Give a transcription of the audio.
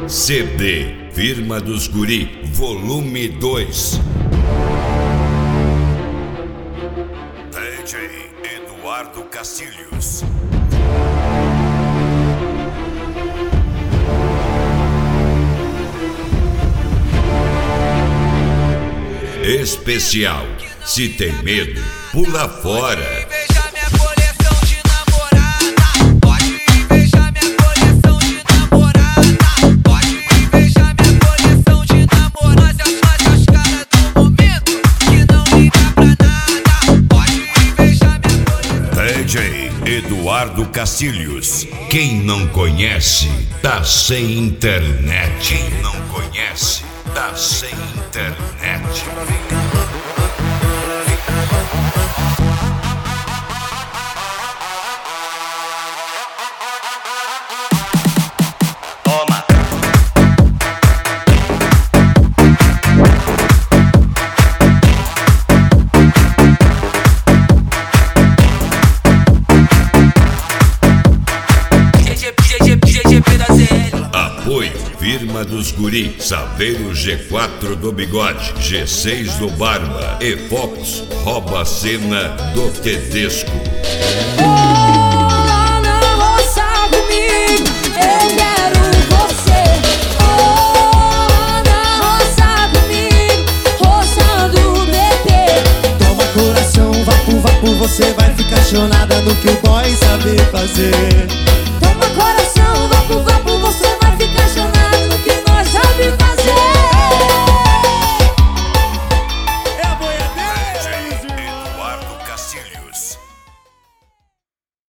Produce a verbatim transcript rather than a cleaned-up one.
C D Firma dos Guri, volume dois. D J Eduardo Castilhos. Especial. Se tem medo, pula fora. D J Eduardo Castilhos. Quem não conhece, tá sem internet. Quem não conhece, tá sem internet. Apoio Firma dos Guri, Saveiro G quatro do Bigode, G seis do Barba e Fox rouba a cena do Tedesco. Oh, não, não, roça comigo, eu quero você. Oh, não, roça comigo, roçando B T. Toma coração, vapo, vapo, você vai ficar chonada no que o boy sabe fazer. Toma coração, vapo, vapo.